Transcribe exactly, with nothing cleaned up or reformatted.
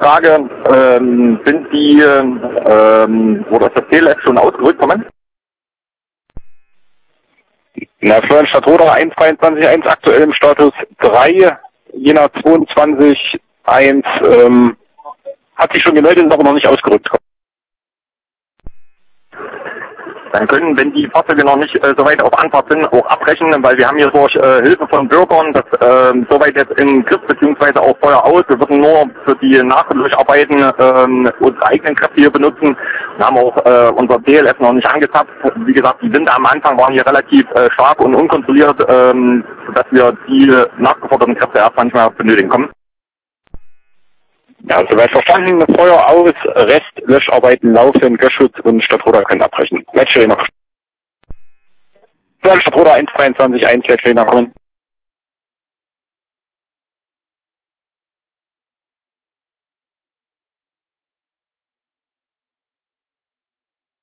Frage, ähm, sind die, ähm, oder ist das T L S schon ausgerückt, Moment? Na, Florian Stadtroder eins dreiundzwanzig eins aktuell im Status drei, Jena zweiundzwanzig eins, ähm, hat sich schon gemeldet, ist aber noch nicht ausgerückt. Dann können, wenn die Fahrzeuge noch nicht äh, soweit auf Anfahrt sind, auch abbrechen, weil wir haben hier durch äh, Hilfe von Bürgern das äh, soweit jetzt im Griff beziehungsweise auch Feuer aus. Wir würden nur für die Nachdurcharbeiten äh, unsere eigenen Kräfte hier benutzen. Wir haben auch äh, unser D L S noch nicht angezapft. Wie gesagt, die Winde am Anfang waren hier relativ äh, stark und unkontrolliert, äh, sodass wir die nachgeforderten Kräfte erst manchmal benötigen kommen. Ja, soweit verstanden, Feuer aus, Rest, Löscharbeiten laufen, Göschschutz und Stadtroder können abbrechen. Match noch. Stadtroder eins dreiundzwanzig eins, Match kommen.